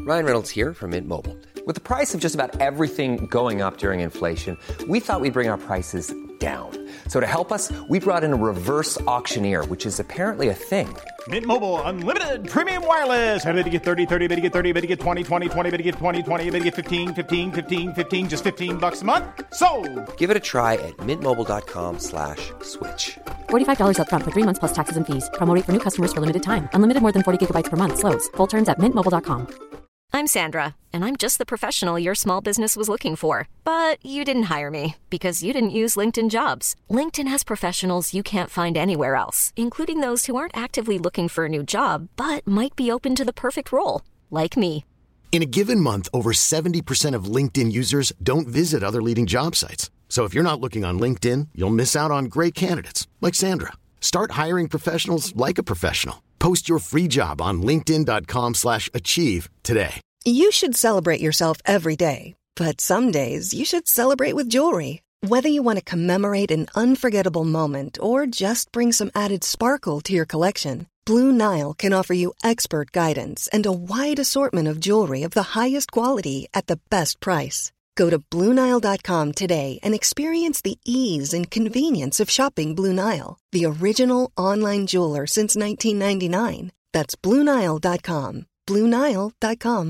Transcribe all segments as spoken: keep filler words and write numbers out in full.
Ryan Reynolds here from Mint Mobile. With the price of just about everything going up during inflation, we thought we'd bring our prices down. So to help us, we brought in a reverse auctioneer, which is apparently a thing. Mint Mobile Unlimited Premium Wireless. How to get thirty, thirty, how to get thirty, how to get twenty, twenty, twenty, how to get twenty, twenty, how to get fifteen, fifteen, fifteen, fifteen, just fifteen bucks a month? Sold! Give it a try at mintmobile.com slash switch. forty-five dollars up front for three months plus taxes and fees. Promo rate for new customers for limited time. Unlimited more than forty gigabytes per month. Slows full terms at mint mobile dot com. I'm Sandra, and I'm just the professional your small business was looking for. But you didn't hire me because you didn't use LinkedIn Jobs. LinkedIn has professionals you can't find anywhere else, including those who aren't actively looking for a new job, but might be open to the perfect role, like me. In a given month, over seventy percent of LinkedIn users don't visit other leading job sites. So if you're not looking on LinkedIn, you'll miss out on great candidates like Sandra. Start hiring professionals like a professional. Post your free job on linkedin.com slash achieve today. You should celebrate yourself every day, but some days you should celebrate with jewelry. Whether you want to commemorate an unforgettable moment or just bring some added sparkle to your collection, Blue Nile can offer you expert guidance and a wide assortment of jewelry of the highest quality at the best price. Go to blue nile dot com today and experience the ease and convenience of shopping Blue Nile, the original online jeweler since nineteen ninety-nine. That's blue nile dot com. blue nile dot com.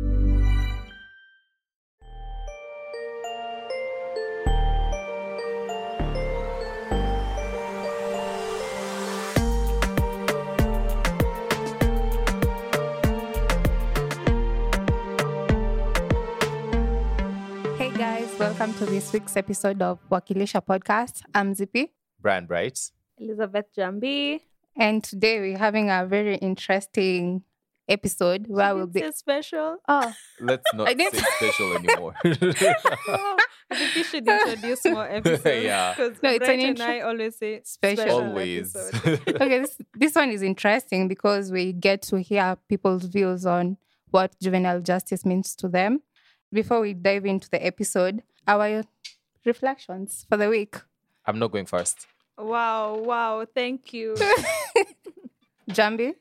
Welcome to this week's episode of Wakilisha Podcast. I'm Zippy. Brian Bright. Elizabeth Jambi. And today we're having a very interesting episode where She we'll be... say special. Oh. Let's not say special anymore. oh, I think we should introduce more episodes. Yeah. Because No, it's Bright an and intro- I always say Special. special Always. episode. Okay, this, this one is interesting because we get to hear people's views on what juvenile justice means to them. Before we dive into the episode, our reflections for the week. I'm not going first. Wow, wow. Thank you. Jambi?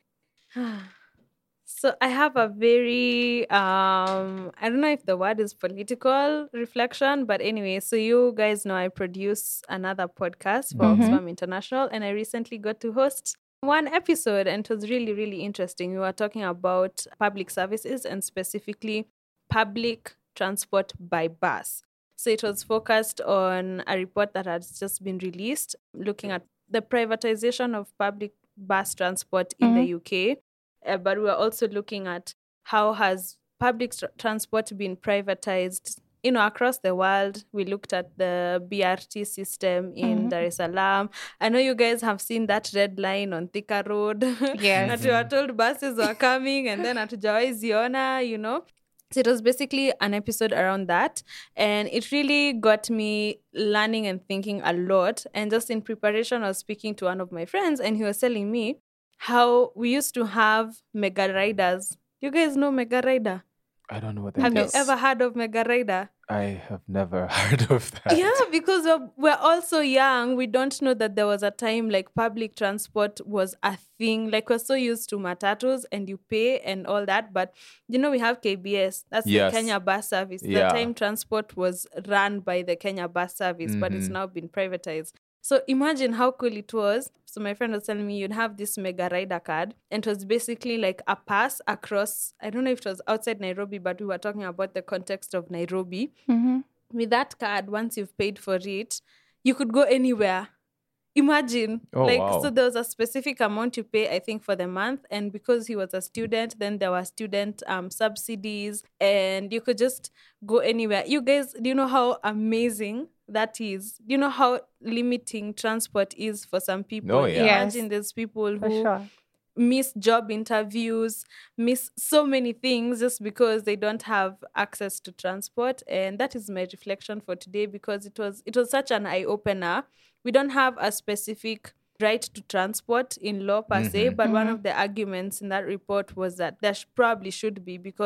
So I have a very, um, I don't know if the word is political reflection, but anyway, so you guys know I produce another podcast for Mm-hmm. Oxfam International, and I recently got to host one episode, and it was really, really interesting. We were talking about public services and specifically public transport by bus. So it was focused on a report that has just been released looking at the privatization of public bus transport in Mm-hmm. the U K. Uh, but we are also looking at how has public tr- transport been privatized, you know, across the world. We looked at the B R T system in Mm-hmm. Dar es Salaam. I know you guys have seen that red line on Thika Road. Yes. That you were told buses were coming and then hatujawai ziona, you know. So it was basically an episode around that. And it really got me learning and thinking a lot. And just in preparation, I was speaking to one of my friends and he was telling me how we used to have mega riders. You guys know mega rider? I don't know what that Have is. you ever heard of mega rider? I have never heard of that. Yeah, because we're, we're also young. We don't know that there was a time like public transport was a thing. Like we're so used to matatus and you pay and all that. But, you know, we have K B S. That's Yes. the Kenya Bus Service. Yeah. The time transport was run by the Kenya Bus Service, but it's Mhm. now been privatized. So imagine how cool it was. So my friend was telling me you'd have this mega rider card, and it was basically like a pass across, I don't know if it was outside Nairobi, but we were talking about the context of Nairobi. Mm-hmm. With that card, once you've paid for it, you could go anywhere. Imagine. Oh, like, wow. so there was a specific amount you pay, I think, for the month. And because he was a student, then there were student um, subsidies, and you could just go anywhere. You guys, do you know how amazing that is? Do you know how limiting transport is for some people? Oh, yeah. Yes. Imagine there's people For who sure. miss job interviews, miss so many things just because they don't have access to transport. And that is my reflection for today, because it was it was such an eye-opener. We don't have a specific right to transport in law per se, Mhm. but one of the arguments in that report was that there sh- probably should be, because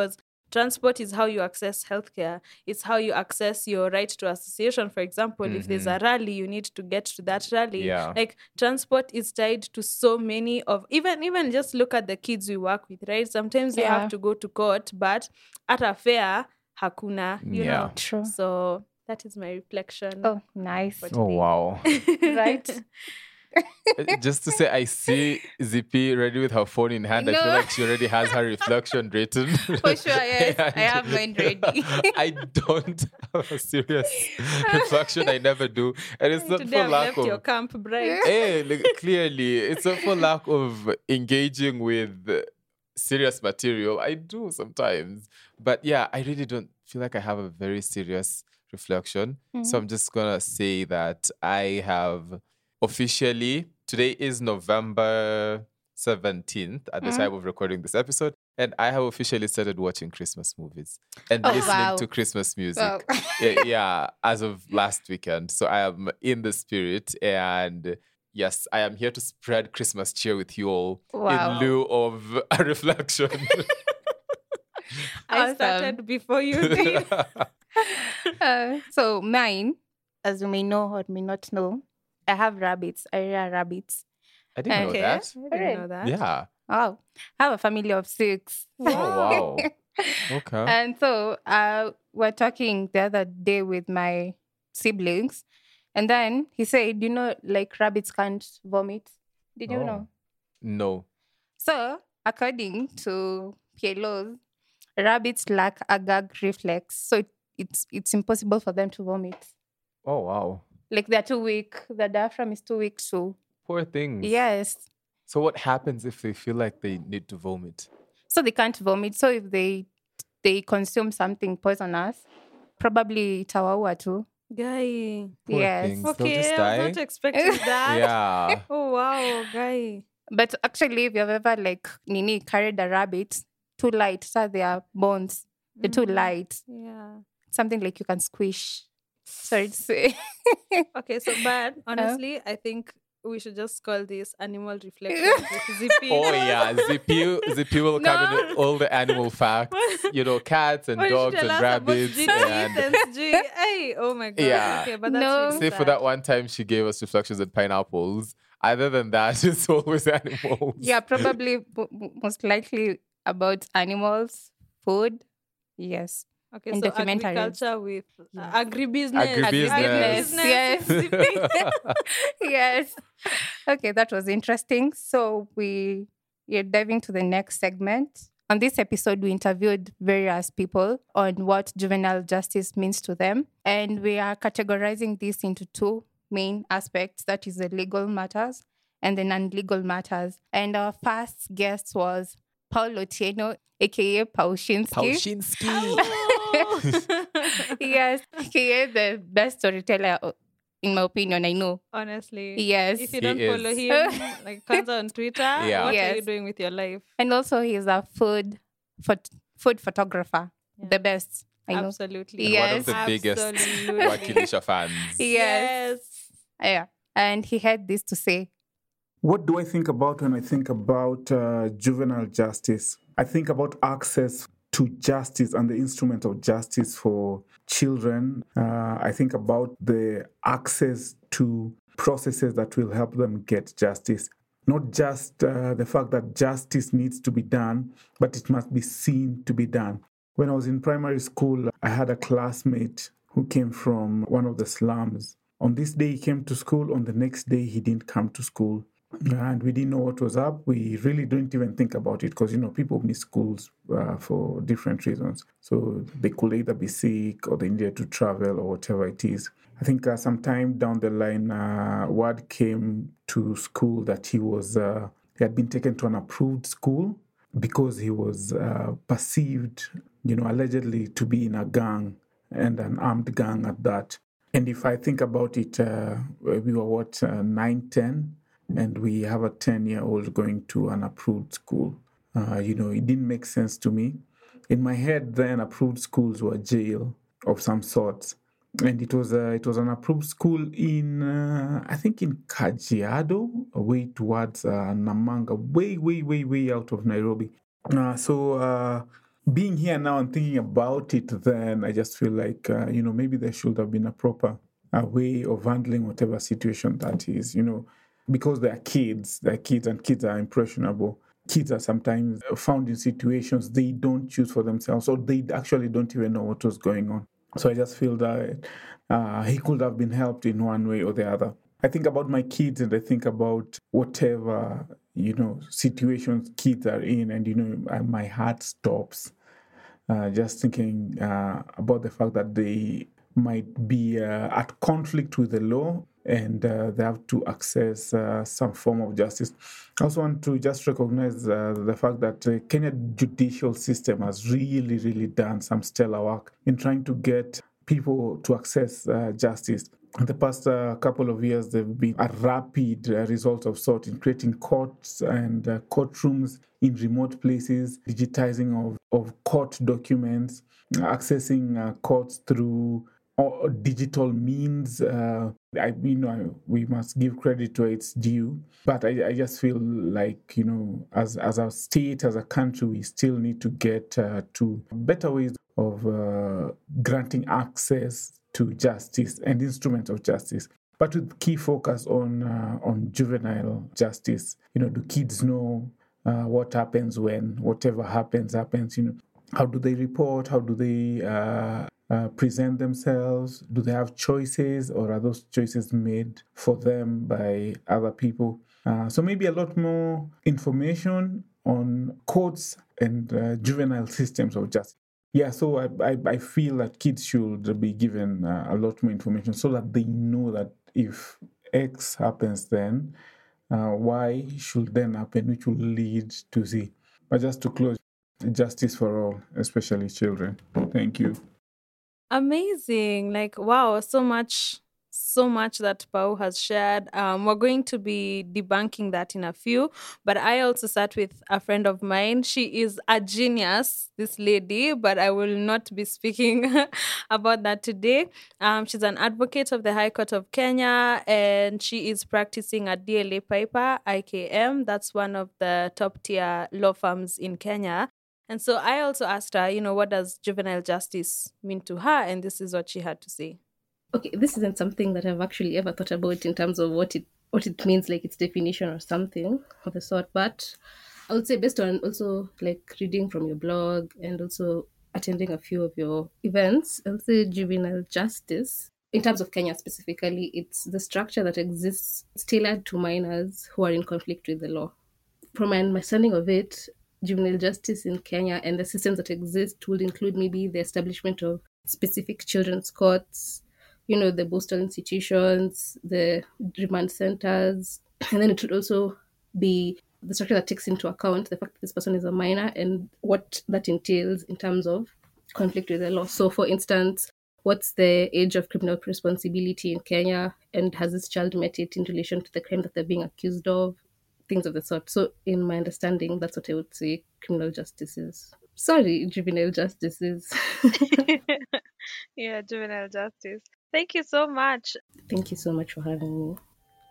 Transport is how you access healthcare. It's how you access your right to association. For example, if there's a rally, you need to get to that rally. Yeah. Like transport is tied to so many of even even just look at the kids we work with, right? Sometimes they Yeah. have to go to court, but at a fair, hakuna, you Yeah. know. True. So that is my reflection. Oh, nice. Oh, wow. Right? Just to say, I see Zippy ready with her phone in hand. I feel No. like she already has her reflection written. For sure, yes. I have mine ready. I don't have a serious reflection. I never do. And it's not Today for I've lack left of... your camp bright. Hey, like, clearly, it's not for lack of engaging with serious material. I do sometimes. But yeah, I really don't feel like I have a very serious reflection. So I'm just going to say that I have... Officially, today is November seventeenth at the time of recording this episode, and I have officially started watching Christmas movies and Oh, listening wow. to Christmas music. Wow. yeah, yeah, as of last weekend. So I am in the spirit, and yes, I am here to spread Christmas cheer with you all Wow. in lieu of a reflection. I Awesome. started before you did. Uh, so mine, as you may know or may not know, I have rabbits. I rear rabbits. I didn't know Okay. that. I didn't know that. Yeah. Wow. I have a family of six. Oh, wow. Okay. And so uh, we're talking the other day with my siblings. And then he said, you know, like rabbits can't vomit. Did you Oh. know? No. So, according to P L Os, rabbits lack a gag reflex. So it, it's it's impossible for them to vomit. Oh, wow. Like they're too weak. The diaphragm is too weak. So, Poor things. yes. So what happens if they feel like they need to vomit? So they can't vomit. So if they they consume something poisonous, probably itawaua too. Guy. Poor Yes. things. They'll Okay, just I was die. not expecting that. Yeah. Oh, wow, guy. But actually, if you've ever like Nini carried a rabbit, too light, so their bones, they're too light. Yeah. Something like you can squish. Sorry to say. Okay, so bad. Honestly, I think we should just call this animal reflections with Zippy. Oh yeah, Zippy, Zippy will come in with all the animal facts. You know, cats and Why did you dogs tell and us about rabbits. G And and G? Hey, oh my god. Yeah. Okay, but that's No. really say for sad. that one time she gave us reflections on pineapples. Other than that, it's always animals. Yeah, probably b- b- most likely about animals, food. Yes. Okay, and so documentaries. agriculture with uh, agribusiness. Agribusiness. Yes. Yes. Okay, that was interesting. So we are diving to the next segment. On this episode, we interviewed various people on what juvenile justice means to them. And we are categorizing this into two main aspects. That is the legal matters and the non-legal matters. And our first guest was Paul Otieno, a k a. Paushinsky. Paushinsky. Yes, he is the best storyteller, in my opinion, I know. Honestly. Yes. If you He don't follow is. him, like comes on Twitter, Yeah. what are Yes. you doing with your life? And also, he's a food phot- food photographer, Yeah. the best, I know. Absolutely. And Yes. one of the biggest Absolutely. Wakilisha fans. Yes. Yeah. And he had this to say. What do I think about when I think about uh, juvenile justice? I think about access to justice and the instrument of justice for children. Uh, I think about the access to processes that will help them get justice. Not just uh, the fact that justice needs to be done, but it must be seen to be done. When I was in primary school, I had a classmate who came from one of the slums. On this day, he came to school. On the next day, he didn't come to school. And we didn't know what was up. We really didn't even think about it because, you know, people miss schools uh, for different reasons. So they could either be sick or they needed to travel or whatever it is. I think uh, sometime down the line, uh, word came to school that he was uh, he had been taken to an approved school because he was uh, perceived, you know, allegedly to be in a gang and an armed gang at that. And if I think about it, uh, we were what, uh, nine, ten? And we have a ten-year-old going to an approved school. Uh, you know, it didn't make sense to me. In my head, then, approved schools were jail of some sort. And it was a, it was an approved school in, uh, I think, in Kajiado, way towards uh, Namanga, way, way, way, way out of Nairobi. Uh, so uh, being here now and thinking about it, then I just feel like, uh, you know, maybe there should have been a proper uh, way of handling whatever situation that is, you know, because they are kids, they're kids and kids are impressionable. Kids are sometimes found in situations they don't choose for themselves, or they actually don't even know what was going on. So I just feel that uh, he could have been helped in one way or the other. I think about my kids and I think about whatever, you know, situations kids are in, and, you know, my heart stops uh, just thinking uh, about the fact that they might be uh, at conflict with the law, and uh, they have to access uh, some form of justice. I also want to just recognize uh, the fact that the Kenya judicial system has really, really done some stellar work in trying to get people to access uh, justice. In the past uh, couple of years, there have been a rapid uh, result of sort in creating courts and uh, courtrooms in remote places, digitizing of, of court documents, accessing uh, courts through or digital means. Uh, I you know we must give credit to its due, but I, I just feel like, you know, as as a state, as a country, we still need to get uh, to better ways of uh, granting access to justice and instruments of justice, but with key focus on uh, on juvenile justice. You know, do kids know uh, what happens when whatever happens happens? You know, how do they report? How do they uh, uh, present themselves? Do they have choices, or are those choices made for them by other people? Uh, so maybe a lot more information on courts and uh, juvenile systems of justice. Yeah, so I, I, I feel that kids should be given uh, a lot more information so that they know that if X happens, then uh, Y should then happen, which will lead to Z. But just to close, justice for all, especially children. Thank you. Amazing. Like, wow, so much, so much that Pau has shared. Um, we're going to be debunking that in a few, but I also sat with a friend of mine. She is a genius, this lady, but I will not be speaking about that today. Um, she's an advocate of the High Court of Kenya, and she is practicing at D L A Piper, I K M. That's one of the top tier law firms in Kenya. And so I also asked her, you know, what does juvenile justice mean to her? And this is what she had to say. Okay, this isn't something that I've actually ever thought about in terms of what it what it means, like its definition or something of the sort. But I would say, based on also like reading from your blog and also attending a few of your events, I would say juvenile justice, in terms of Kenya specifically, it's the structure that exists tailored to minors who are in conflict with the law. From my understanding of it, juvenile justice in Kenya and the systems that exist would include maybe the establishment of specific children's courts, you know, the postal institutions, the remand centers, and then it would also be the structure that takes into account the fact that this person is a minor and what that entails in terms of conflict with the law. So, for instance, what's the age of criminal responsibility in Kenya, and has this child met it in relation to the crime that they're being accused of? Things of the sort. So, in my understanding, that's what I would say criminal justice is. Sorry, juvenile justice is. Yeah, juvenile justice. Thank you so much. Thank you so much for having me.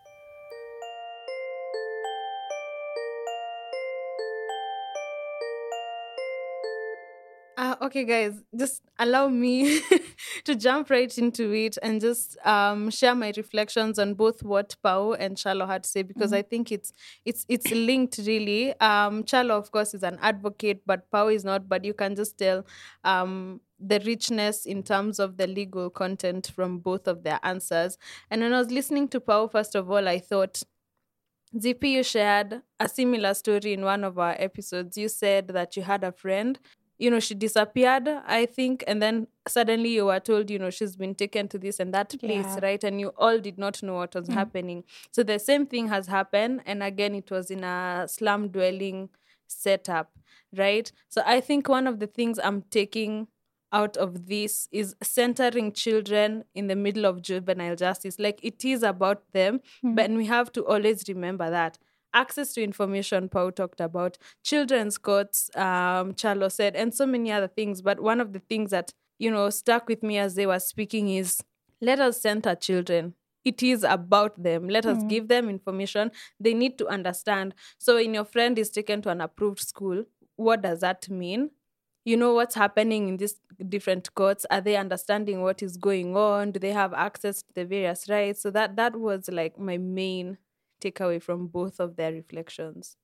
Uh, okay, guys, just allow me to jump right into it and just um, share my reflections on both what Pau and Chalo had to say, because mm-hmm. I think it's it's it's linked really. Um, Chalo, of course, is an advocate, but Pau is not. But you can just tell um, the richness in terms of the legal content from both of their answers. And when I was listening to Pau, first of all, I thought, Z P, you shared a similar story in one of our episodes. You said that you had a friend, you know, she disappeared, I think, and then suddenly you were told, you know, she's been taken to this and that place, yeah. right? And you all did not know what was mm. happening. So the same thing has happened, and again, it was in a slum dwelling setup, right? So I think one of the things I'm taking out of this is centering children in the middle of juvenile justice. Like, it is about them, mm. but we have to always remember that. Access to information, Pau talked about, children's courts, um, Chalo said, and so many other things. But one of the things that, you know, stuck with me as they were speaking is, let us center children. It is about them. Let us mm. give them information. They need to understand. So when your friend is taken to an approved school, what does that mean? you know, what's happening in these different courts. Are they understanding what is going on? Do they have access to the various rights? So that that was like my main takeaway from both of their reflections.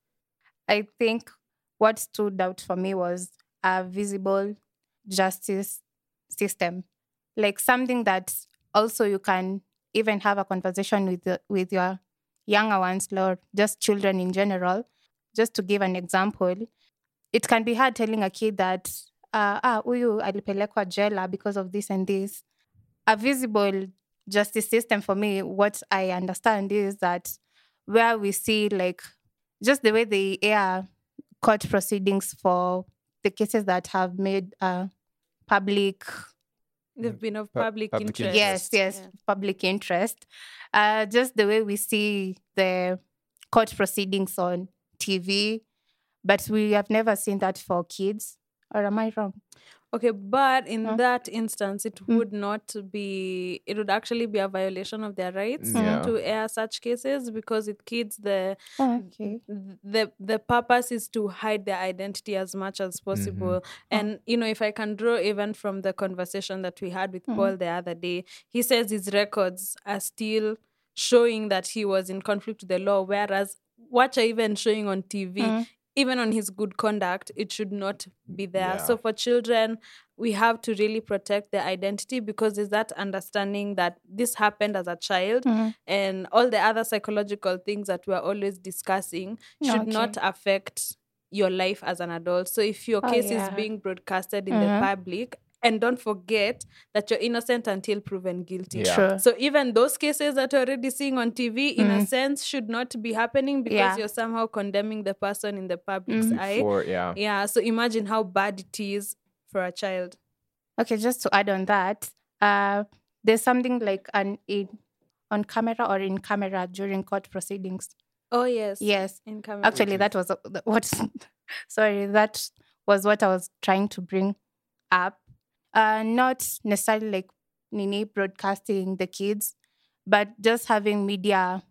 I think what stood out for me was a visible justice system, like something that also you can even have a conversation with the, with your younger ones or just children in general. Just to give an example, it can be hard telling a kid that uh, ah huyu alipelekwa jela because of this and this. A visible justice system for me, what I understand is that where we see like just the way they air court proceedings for the cases that have made uh, public... They've been of public, public interest. Yes, yes, Yeah. public interest. Uh, just the way we see the court proceedings on T V, but we have never seen that for kids. Or am I wrong? Okay, but in Huh? that instance, it would not be, it would actually be a violation of their rights Yeah. to air such cases, because with kids, the Oh, okay. the the purpose is to hide their identity as much as possible. And you know, if I can draw even from the conversation that we had with Paul the other day, he says his records are still showing that he was in conflict with the law, whereas what are even showing on T V, even on his good conduct, it should not be there. Yeah. So for children, we have to really protect their identity, because there's that understanding that this happened as a child, and all the other psychological things that we're always discussing should Okay. not affect your life as an adult. So if your Oh, case yeah. is being broadcasted in the public, and don't forget that you're innocent until proven guilty. Yeah. True. So even those cases that you're already seeing on T V, in a sense, should not be happening, because Yeah. you're somehow condemning the person in the public's eye. For yeah. Yeah, so imagine how bad it is for a child. Okay, just to add on that, uh, there's something like an in on camera or in camera during court proceedings. Oh, yes. Yes. In camera. Actually, that was uh, what. Sorry, that was what I was trying to bring up. Uh, not necessarily like Nini broadcasting the kids, but just having media,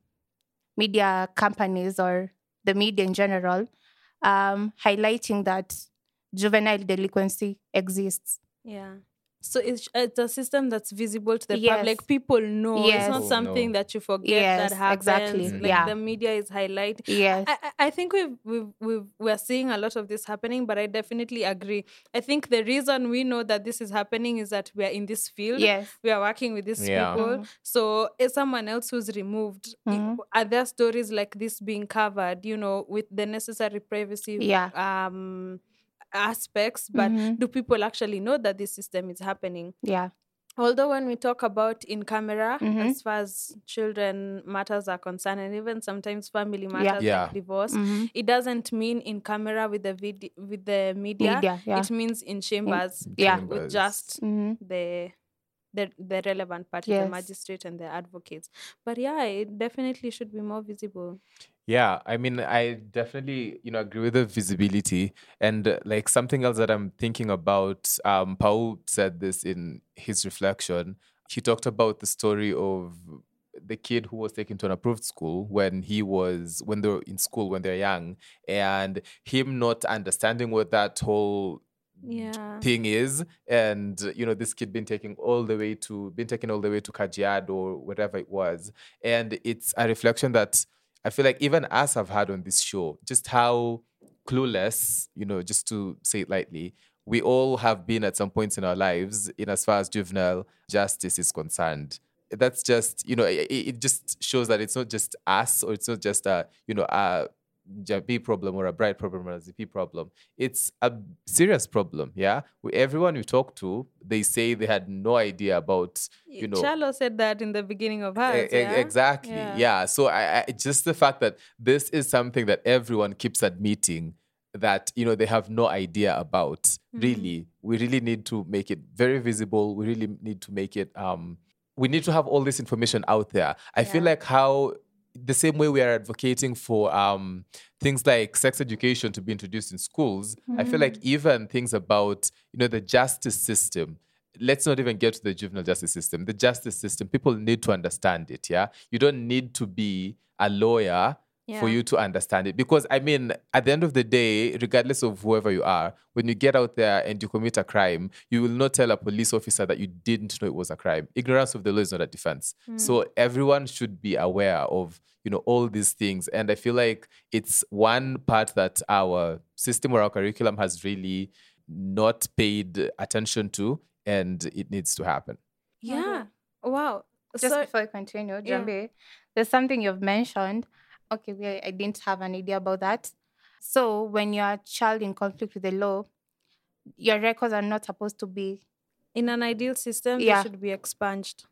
media companies or the media in general, um, highlighting that juvenile delinquency exists. Yeah. So it's, it's a system that's visible to the Yes. public. People know. Yes. It's not People something know. that you forget Yes, that happens. exactly. Like Yeah. the media is highlighting. Yes. I, I I think we've, we've, we've, we're seeing a lot of this happening, but I definitely agree. I think the reason we know that this is happening is that we're in this field. Yes. We are working with these Yeah. people. So as someone else who's removed, i- are there stories like this being covered, you know, with the necessary privacy Yeah. um, aspects? But do people actually know that this system is happening? Yeah. Although when we talk about in camera, Mhm. as far as children matters are concerned, and even sometimes family matters Yeah. like divorce, Mhm. it doesn't mean in camera with the vid- with the media. Media, yeah. It means in chambers, yeah. with Chambers. just Mhm. the the the relevant party, Yes. the magistrate and the advocates. But yeah, it definitely should be more visible. Yeah, I mean, I definitely, you know, agree with the visibility. And uh, like something else that I'm thinking about, um, Paul said this in his reflection. He talked about the story of the kid who was taken to an approved school when he was, when they were in school, when they're young, and him not understanding what that whole Yeah. thing is, and you know, this kid been taken all the way to been taken all the way to Kajiado or whatever it was, and it's a reflection that I feel like even us have had on this show, just how clueless, you know, just to say it lightly, we all have been at some points in our lives in as far as juvenile justice is concerned. That's just, you know, it, it just shows that it's not just us, or it's not just a, you know, a J P problem or a Bright problem or a Z P problem. It's a serious problem, yeah? We, everyone we talk to, they say they had no idea about, you know... Charlo said that in the beginning of hers. E- e- yeah? Exactly, Yeah. yeah. So I, I, just the fact that this is something that everyone keeps admitting that, you know, they have no idea about, really, we really need to make it very visible. We really need to make it... um. We need to have all this information out there. I feel like how... the same way we are advocating for um, things like sex education to be introduced in schools, I feel like even things about, you know, the justice system, let's not even get to the juvenile justice system. The justice system, people need to understand it, yeah? You don't need to be a lawyer for you to understand it. Because, I mean, at the end of the day, regardless of whoever you are, when you get out there and you commit a crime, you will not tell a police officer that you didn't know it was a crime. Ignorance of the law is not a defense. Mm. So everyone should be aware of, you know, all these things. And I feel like it's one part that our system or our curriculum has really not paid attention to, and it needs to happen. Yeah. Wow. Just So- before I continue, Yeah. Jambi, there's something you've mentioned. Okay, we, I didn't have an idea about that. So when you're a child in conflict with the law, your records are not supposed to be. In an ideal system, Yeah. they should be expunged.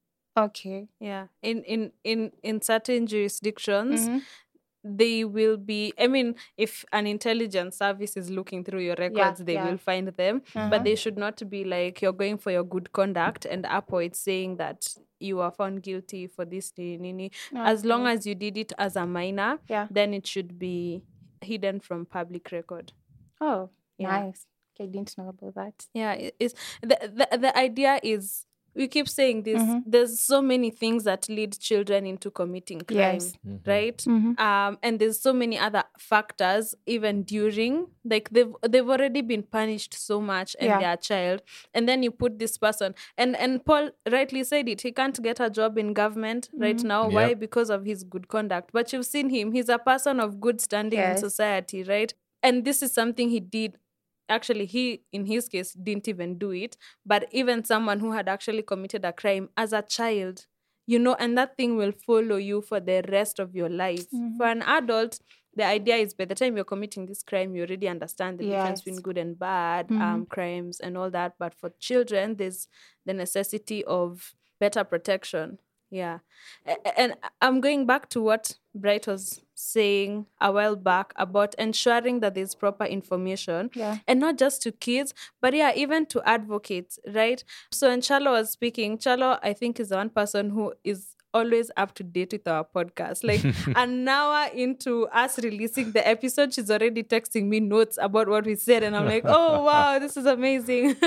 Okay. Yeah. In in in in certain jurisdictions, Mhm. they will be. I mean, if an intelligence service is looking through your records, they yeah. will find them. Uh-huh. But they should not be like you're going for your good conduct, and Apple it's saying that you are found guilty for this. Nini. As long Okay. as you did it as a minor, Yeah. then it should be hidden from public record. Oh, Yeah. nice. Okay, I didn't know about that. Yeah, it- it's the, the the idea is we keep saying this. Mhm. There's so many things that lead children into committing crime, Yes. right? Mhm. Um, and there's so many other factors even during, like they've they've already been punished so much, and Yeah. they're a child, and then you put this person, and and Paul rightly said it. He can't get a job in government right Mhm. now. Why? Yep. Because of his good conduct. But you've seen him. He's a person of good standing in Yes. society, right? And this is something he did. Actually, he, in his case, didn't even do it. But even someone who had actually committed a crime as a child, you know, and that thing will follow you for the rest of your life. Mhm. For an adult, the idea is by the time you're committing this crime, you already understand the difference Yes. between good and bad Mhm. um, crimes and all that. But for children, there's the necessity of better protection. Yeah. A- And I'm going back to what Bright was saying a while back about ensuring that there's proper information. Yeah. And not just to kids, but yeah, even to advocates, right? So when Chalo was speaking, Chalo, I think, is the one person who is always up to date with our podcast. Like an hour into us releasing the episode, she's already texting me notes about what we said. And I'm like, oh, wow, this is amazing.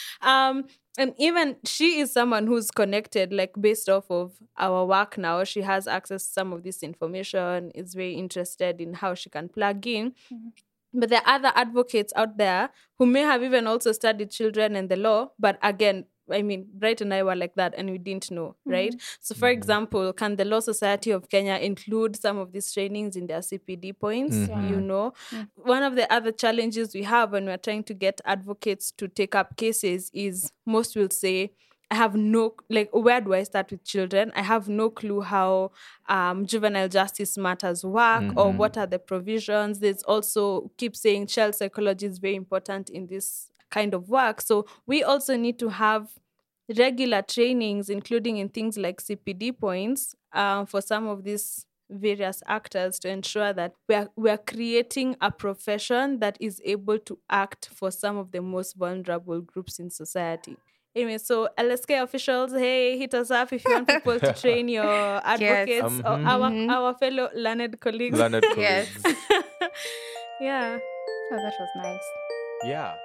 um, and even she is someone who's connected, like based off of our work now. She has access to some of this information, is very interested in how she can plug in. But there are other advocates out there who may have even also studied children and the law. But again, I mean, Bright and I were like that and we didn't know, right? So, for example, can the Law Society of Kenya include some of these trainings in their C P D points? Mhm. You know, one of the other challenges we have when we're trying to get advocates to take up cases is most will say, I have no, like, where do I start with children? I have no clue how um, juvenile justice matters work or Mhm. what are the provisions. There's also, keep saying child psychology is very important in this kind of work. So we also need to have regular trainings, including in things like C P D points um, for some of these various actors to ensure that we're, we're creating a profession that is able to act for some of the most vulnerable groups in society. Anyway, so L S K officials, hey, hit us up if you want people to train your advocates or Mhm. our, Mhm. our fellow learned colleagues. Learned Yes. colleagues. Yeah. Oh, that was nice. Yeah.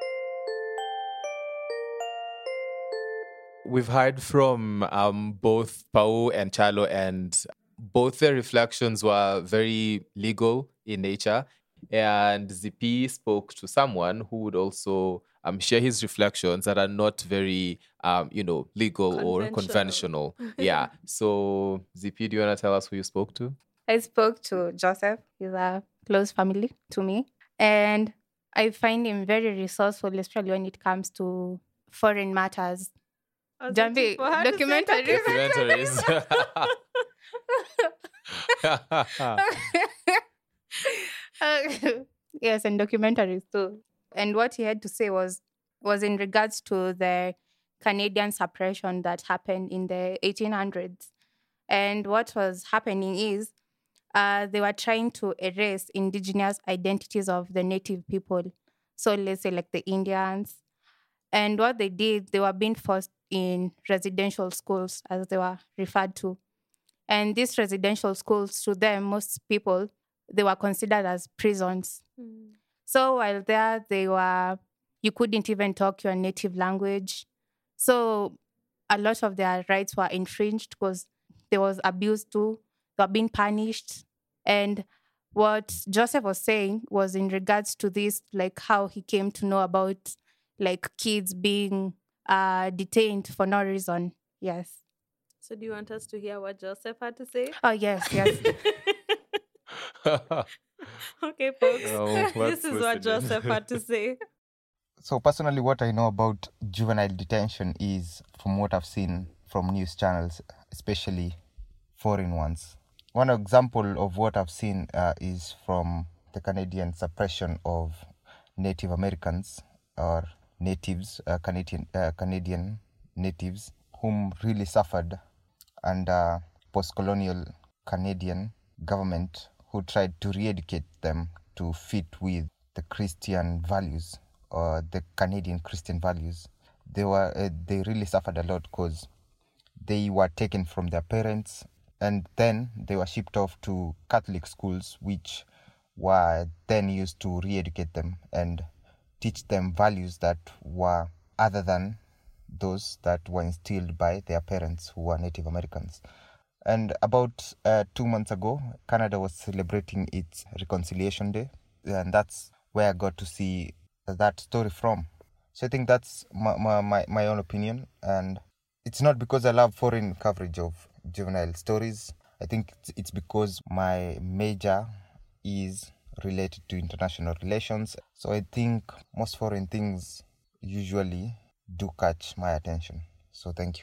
We've heard from um, both Pau and Chalo, and both their reflections were very legal in nature. And Z P spoke to someone who would also um, share his reflections that are not very, um, you know, legal or Conventional. conventional. Yeah. So, Z P, do you want to tell us who you spoke to? I spoke to Joseph. He's a close family to me. And I find him very resourceful, especially when it comes to foreign matters. I was Jambi, waiting for her to say documentaries. Documentaries. Yes, and documentaries too. And what he had to say was was in regards to the Canadian suppression that happened in the eighteen hundreds. And what was happening is uh, they were trying to erase indigenous identities of the native people. So let's say like the Indians. And what they did, they were being forced in residential schools, as they were referred to. And these residential schools, to them, most people, they were considered as prisons. So while there, they were, you couldn't even talk your native language. So a lot of their rights were infringed because there was abuse too. They were being punished. And what Joseph was saying was in regards to this, like how he came to know about like kids being uh, detained for no reason. Yes. So do you want us to hear what Joseph had to say? Oh, yes, yes. Okay, folks. Oh, This is what Joseph had to say. So personally, what I know about juvenile detention is from what I've seen from news channels, especially foreign ones. One example of what I've seen uh, is from the Canadian suppression of Native Americans or natives, uh, Canadian uh, Canadian natives, whom really suffered under post-colonial Canadian government, who tried to re-educate them to fit with the Christian values or the Canadian Christian values. They were uh, they really suffered a lot because they were taken from their parents and then they were shipped off to Catholic schools, which were then used to re-educate them and teach them values that were other than those that were instilled by their parents who were Native Americans. And about uh, two months ago, Canada was celebrating its Reconciliation Day, and that's where I got to see that story from. So I think that's my, my, my, my own opinion, and it's not because I love foreign coverage of juvenile stories. I think it's, it's because my major is related to international relations. So I think most foreign things usually do catch my attention. So thank you.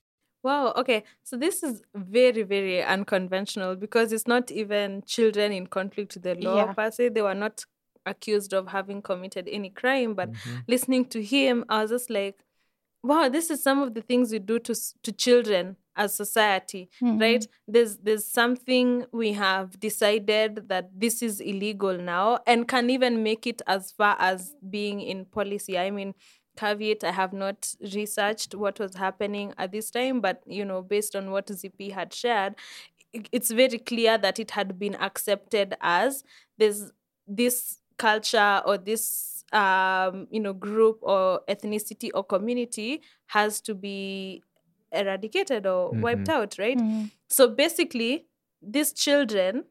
Wow, okay. So this is very, very unconventional because it's not even children in conflict with the law Yeah. per se. They were not accused of having committed any crime. But Mm-hmm. listening to him, I was just like, wow, this is some of the things we do to s- to children as society, right? There's there's something we have decided that this is illegal now and can even make it as far as being in policy. I mean, caveat, I have not researched what was happening at this time, but you know, based on what Z P had shared, i- it's very clear that it had been accepted as there's this culture or this um, you know, group or ethnicity or community has to be eradicated or wiped out, right? So basically, these children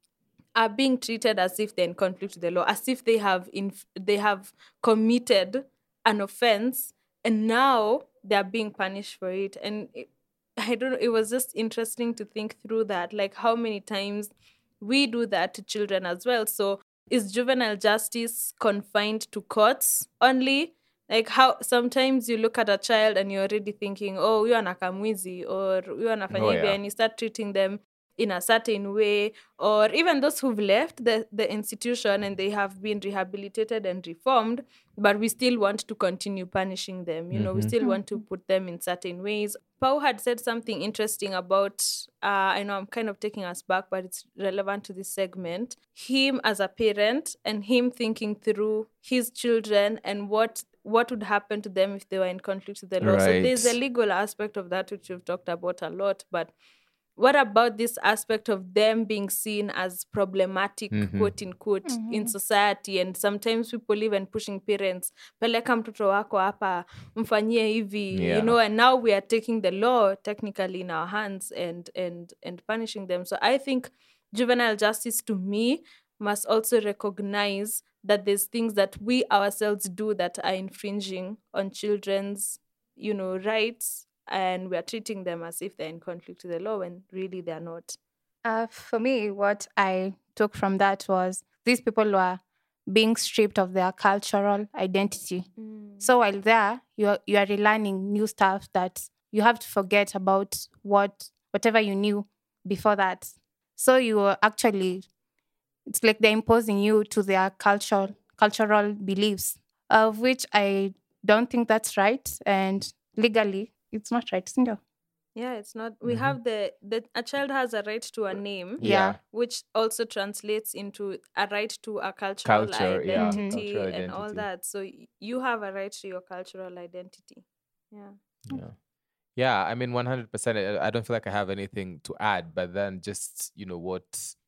are being treated as if they're in conflict with the law, as if they have inf- they have committed an offense, and now they're being punished for it. And it, I don't know, it was just interesting to think through that, like how many times we do that to children as well. So is juvenile justice confined to courts only? Like how sometimes you look at a child and you're already thinking, oh, you are nakamwizi or you are nafanya Oh, hivi, yeah. and you start treating them in a certain way, or even those who've left the, the institution and they have been rehabilitated and reformed, but we still want to continue punishing them. You know, we still want to put them in certain ways. Pau had said something interesting about, uh, I know I'm kind of taking us back, but it's relevant to this segment. Him as a parent and him thinking through his children and what what would happen to them if they were in conflict with the law. So there's a Right. legal aspect of that which we've talked about a lot, but what about this aspect of them being seen as problematic, quote unquote, in society? And sometimes people even pushing parents, peleka mtoto wako hapa, mfanyie hivi, you Yeah. know, and now we are taking the law technically in our hands and and and punishing them. So I think juvenile justice to me must also recognize that there's things that we ourselves do that are infringing on children's, you know, rights, and we are treating them as if they're in conflict with the law when really they're not. Uh, for me, what I took from that was these people were being stripped of their cultural identity. So while there, you are, you are relearning new stuff that you have to forget about what whatever you knew before that. So you are actually, it's like they're imposing you to their cultural cultural beliefs, of which I don't think that's right, and legally it's not right. Sindio? Yeah, it's not. We have the, the a child has a right to a name, Yeah. which also translates into a right to a cultural Culture, yeah, identity cultural and all identity. that. So y- you have a right to your cultural identity. Yeah. Yeah. Yeah, I mean, one hundred percent. I I don't feel like I have anything to add, but then just, you know, what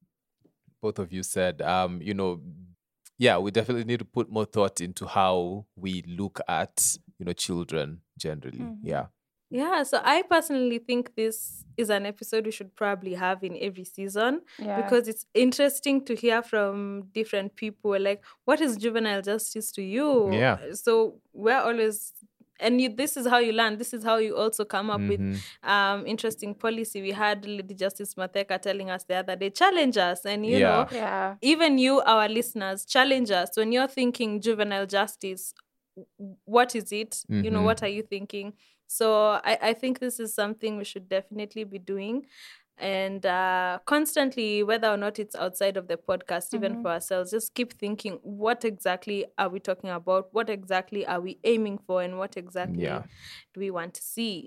both of you said, um, you know, yeah, we definitely need to put more thought into how we look at, you know, children generally. Yeah. Yeah, so I personally think this is an episode we should probably have in every season Yeah. because it's interesting to hear from different people. Like, what is juvenile justice to you? Yeah. So we're always, and you, this is how you learn. This is how you also come up Mhm. with um, interesting policy. We had Lady Justice Matheka telling us the other day, challenge us. And, you Yeah. know, Yeah. even you, our listeners, challenge us. When you're thinking juvenile justice, w- what is it? You know, Mhm. what are you thinking? So I, I think this is something we should definitely be doing. And uh, constantly, whether or not it's outside of the podcast, even Mhm. for ourselves, just keep thinking, what exactly are we talking about? What exactly are we aiming for? And what exactly Yeah. do we want to see?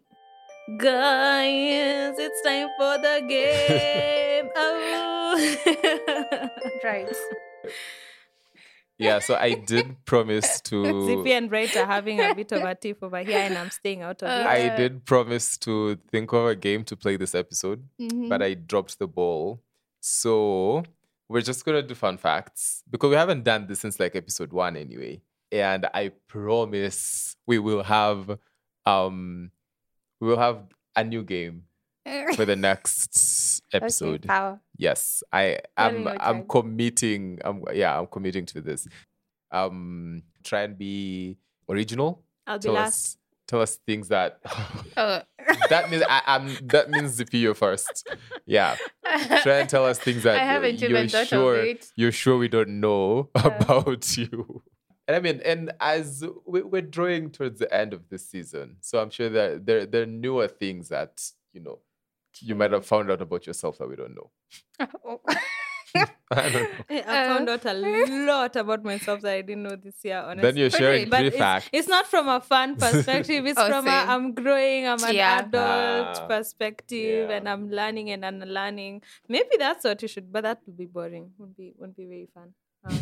Guys, it's time for the game. Oh. Right. Yeah, so I did promise to Zippy and Bright are having a bit of a tiff over here, and I'm staying out of it. I did promise to think of a game to play this episode, Mhm. but I dropped the ball. So we're just gonna do fun facts because we haven't done this since like episode one anyway. And I promise we will have um we will have a new game for the next episode. Power. Yes, I Very am. no I'm time. committing. I'm yeah. I'm committing to this. Um, try and be original. I'll be tell last. us. Tell us things that. Oh. that means I, I'm. That means Zippy, you're first. Yeah. Try and tell us things that I haven't you're even thought of sure it. you're sure we don't know about you. And I mean, and as we- we're drawing towards the end of this season, so I'm sure that there there are newer things that you know you might have found out about yourself that we don't know. I don't know. I found out a lot about myself that I didn't know this year, honestly. Then you're sharing But three it's, facts. it's not from a fun perspective. It's Oh, from a same. I'm growing, I'm an Yeah. adult Ah, perspective, yeah. and I'm learning and unlearning. Maybe that's what you should, but that would be boring. Would be wouldn't be very fun. Um,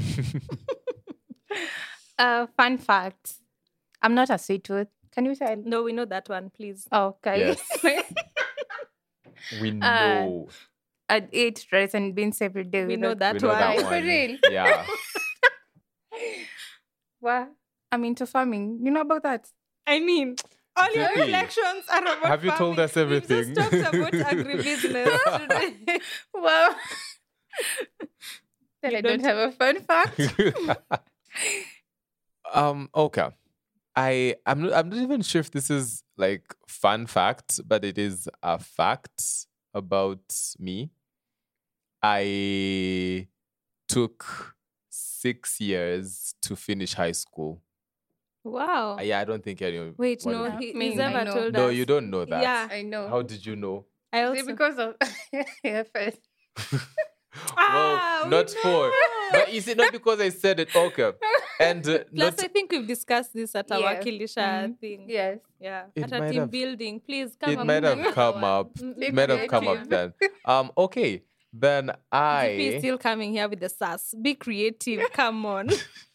Uh, fun fact. I'm not a sweet tooth. Can you tell? no, we know that one, please. Okay. We Uh, know. I'd eat rice and beans every day. We know without- that we know one. that For one. real? Yeah. Well, I'm into farming. You know about that? I mean, all your Zippy, reflections are about have you told farming. us everything? We just talked about agribusiness today. Well, then You I don't don't- have a fun fact. um. Okay. I I'm not, I'm not even sure if this is like fun fact, but it is a fact about me. I took six years to finish high school. Wow. Uh, yeah, I don't think anyone. Wait, one no, of you- he, Me, he's I never know. told no, us. you don't know that. Yeah. I know. How did you know? I Is also it because of yeah, first. Ah, well, we not for. know. But is it not because I said it? Okay. And uh, Plus, not. I think we've discussed this at our Yeah. Kilisha Mhm. thing. Yes. Yeah, It at a might team have- building. Please come It up might with have another come one. up. Mm, It might have come up creative. then. Um. Okay. Then Zippy is I still coming here with the sass. Be creative. Come on.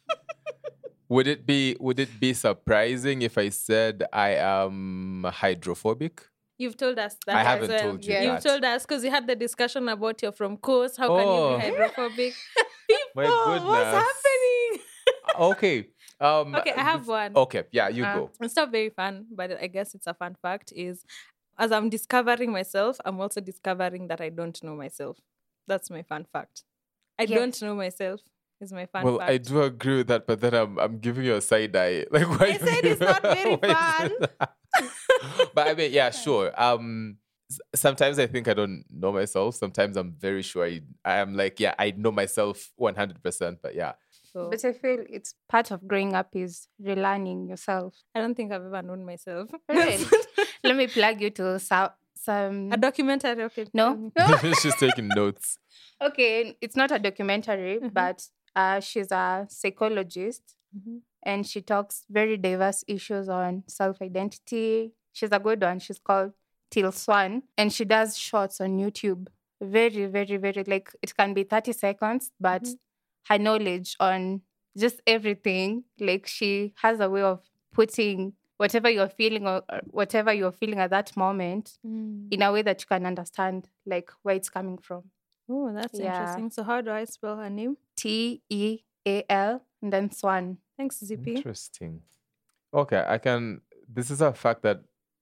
would it be would it be surprising if I said I am hydrophobic? You've told us that. I as haven't well. told you Yeah. You've that. told us because you had the discussion about you're from coast. How can Oh. you be hydrophobic? People, My goodness. what's happening? Okay. Um. Okay, I have one. Okay. Yeah. You Uh, go. It's not very fun, but I guess it's a fun fact. Is as I'm discovering myself, I'm also discovering that I don't know myself. That's my fun fact. I Yes. don't know myself. Is my fun Well, fact. I do agree with that, but then I'm I'm giving you a side eye. Like why? I said it's not very why is fun. that? But I mean, yeah, sure. Um, s- sometimes I think I don't know myself. Sometimes I'm very sure I I am like, yeah, I know myself one hundred percent. But yeah, So But I feel it's part of growing up is relearning yourself. I don't think I've ever known myself. Really? Let me plug you to so- some. A documentary, okay? No? she's taking notes. Okay, it's not a documentary, Mhm. but uh, she's a psychologist Mhm. and she talks very diverse issues on self identity. She's a good one. She's called Till Swan and she does shorts on YouTube. Very, very, very like it can be thirty seconds, but Mhm. her knowledge on just everything, like she has a way of putting whatever you're feeling or or whatever you're feeling at that moment Mm. in a way that you can understand like where it's coming from. Oh, that's Yeah. interesting. So how do I spell her name? T E A L and then Swan. Thanks, Zippy. Interesting. Okay, I can. This is a fact that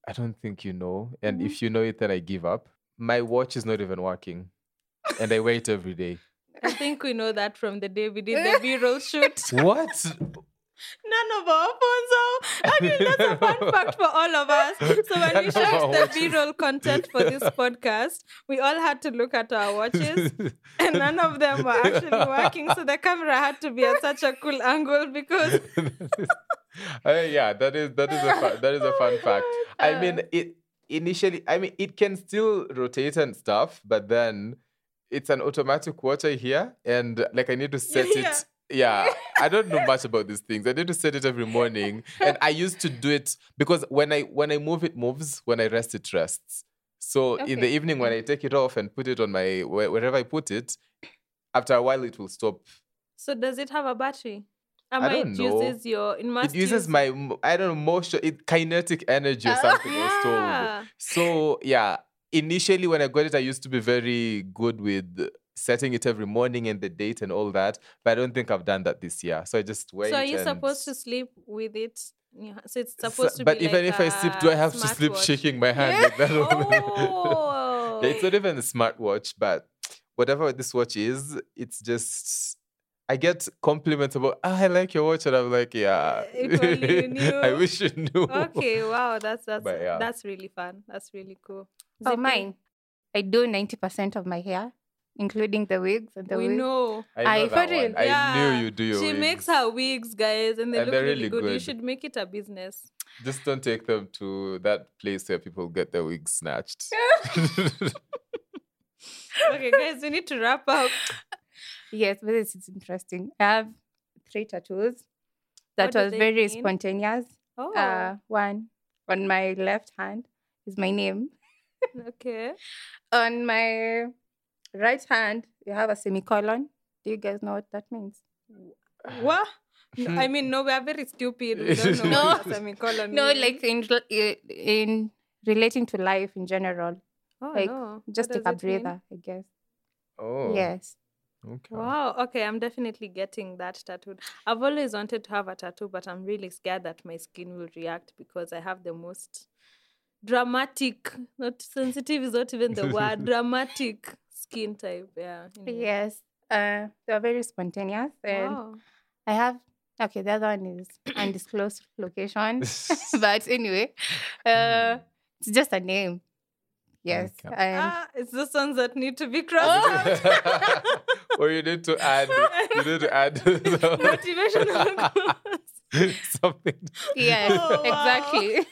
I don't think you know. And if you know it, then I give up. My watch is not even working. And I wear it every day. I think we know that from the day we did the B-roll shoot. What? None of our phones are. I mean, that's a fun fact for all of us. So when we shot the B-roll content for this podcast, we all had to look at our watches and none of them were actually working. So the camera had to be at such a cool angle because... uh, yeah, that is that is a fun, that is a fun fact. I mean, it initially, I mean, it can still rotate and stuff, but then it's an automatic watch I hear, and like I need to set Yeah. it. Yeah, I don't know much about these things. I need to set it every morning, and I used to do it because when I when I move, it moves. When I rest, it rests. So in the Okay. evening, when I take it off and put it on my where- wherever I put it, after a while, it will stop. So does it have a battery? I Ama don't it know. uses your... It, must It uses use- my m- I don't know motion, it kinetic energy or something. I was Yeah. told. So yeah, initially when I got it, I used to be very good with setting it every morning and the date and all that. But I don't think I've done that this year. So I just wait. So are you and... supposed to sleep with it? Yeah. So it's So- supposed to but be even like if I sleep, do I a have to sleep smartwatch? shaking my hand like that? Oh. Yeah, it's not even a smartwatch, but whatever this watch is, it's just I get compliments about, oh, I like your watch, and I'm like, yeah. If only you knew. I wish you knew. Okay, wow, that's that's But yeah. that's really fun. That's really cool. For Zippy, mine, I do ninety percent of my hair, including the wigs and the we wigs. know. I know I that for real. one. I Yeah. knew you do your She wigs. makes her wigs, guys, and they And look they're really, really good. You good. should make it a business. Just don't take them to that place where people get their wigs snatched. Okay, guys, we need to wrap up. Yes, but this is interesting. I have three tattoos that What do was they very mean? spontaneous. Oh, Uh, one on my left hand is my name. okay. On my right hand, you have a semicolon. Do you guys know what that means? What? No, I mean, no, we are very stupid. We don't know No. what a semicolon No, means. like in re- in relating to life in general. oh, like, no. Just What take a does it mean? breather, I guess. Oh. Yes. Okay. Wow. Okay, I'm definitely getting that tattooed. I've always wanted to have a tattoo, but I'm really scared that my skin will react because I have the most dramatic, not sensitive is not even the word, dramatic skin type. Yeah. anyway. Yes. Uh, they are very spontaneous. And Wow. I have, okay, the other one is undisclosed location. But anyway, uh, it's just a name. Yes. Okay. And Ah, it's those ones that need to be crossed out. Or you need to add, you need to add Motivational quotes. something. yes, Oh, wow. exactly.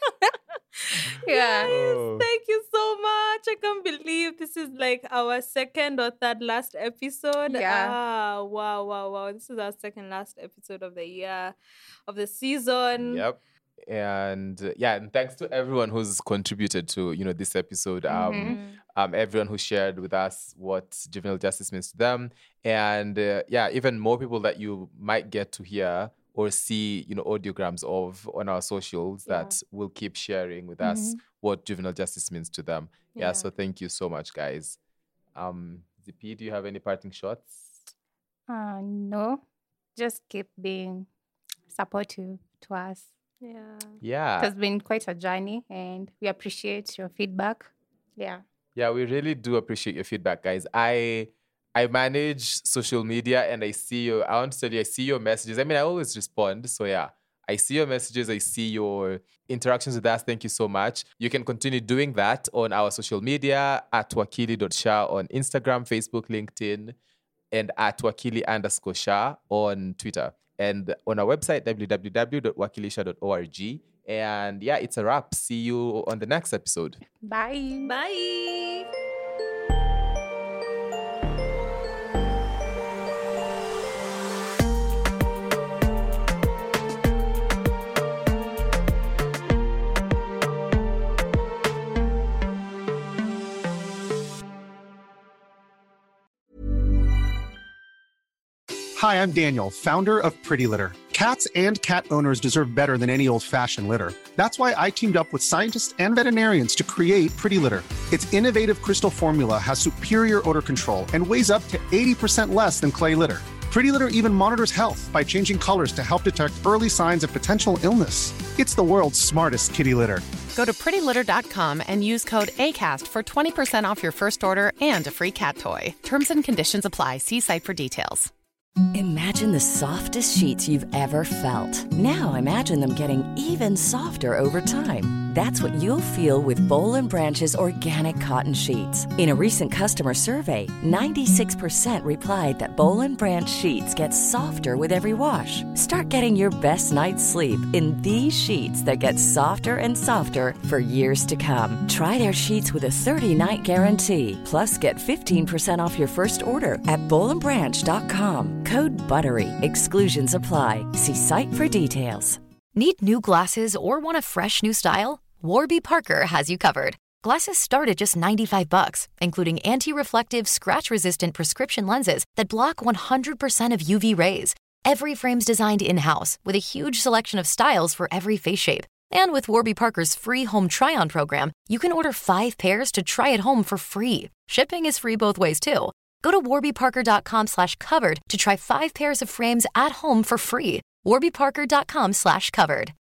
yeah. Oh. Thank you so much. I can't believe this is like our second or third last episode. Yeah. Ah, wow, wow, wow. This is our second last episode of the year, of the season. Yep. And uh, yeah, and thanks to everyone who's contributed to, you know, this episode. Um, Mm-hmm. um, everyone who shared with us what juvenile justice means to them, and uh, yeah, even more people that you might get to hear or see, you know, audiograms of on our socials that will keep sharing with us what juvenile justice means to them. Yeah, Yeah. so thank you so much, guys. Um, Zippy, do you have any parting shots? Uh, no, just keep being supportive to us. Yeah. It Yeah. has been quite a journey and we appreciate your feedback. Yeah. Yeah, we really do appreciate your feedback, guys. I I manage social media and I see your, I want to tell you, I see your messages. I mean, I always respond. So yeah, I see your messages. I see your interactions with us. Thank you so much. You can continue doing that on our social media at wakili dot sha on Instagram, Facebook, LinkedIn, and at wakili underscore sha on Twitter. And on our website, w w w dot wakilisha dot org. And yeah, it's a wrap. See you on the next episode. Bye. Bye. Hi, I'm Daniel, founder of Pretty Litter. Cats and cat owners deserve better than any old-fashioned litter. That's why I teamed up with scientists and veterinarians to create Pretty Litter. Its innovative crystal formula has superior odor control and weighs up to eighty percent less than clay litter. Pretty Litter even monitors health by changing colors to help detect early signs of potential illness. It's the world's smartest kitty litter. Go to pretty litter dot com and use code ACAST for twenty percent off your first order and a free cat toy. Terms and conditions apply. See site for details. Imagine the softest sheets you've ever felt. Now imagine them getting even softer over time. That's what you'll feel with Bowl and Branch's organic cotton sheets. In a recent customer survey, ninety-six percent replied that Bowl and Branch sheets get softer with every wash. Start getting your best night's sleep in these sheets that get softer and softer for years to come. Try their sheets with a thirty-night guarantee. Plus, get fifteen percent off your first order at bowl and branch dot com. Code BUTTERY. Exclusions apply. See site for details. Need new glasses or want a fresh new style? Warby Parker has you covered. Glasses start at just ninety-five bucks, including anti-reflective, scratch-resistant prescription lenses that block one hundred percent of U V rays. Every frame's designed in-house with a huge selection of styles for every face shape. And with Warby Parker's free home try-on program, you can order five pairs to try at home for free. Shipping is free both ways, too. Go to warby parker dot com slash covered to try five pairs of frames at home for free. warby parker dot com slash covered.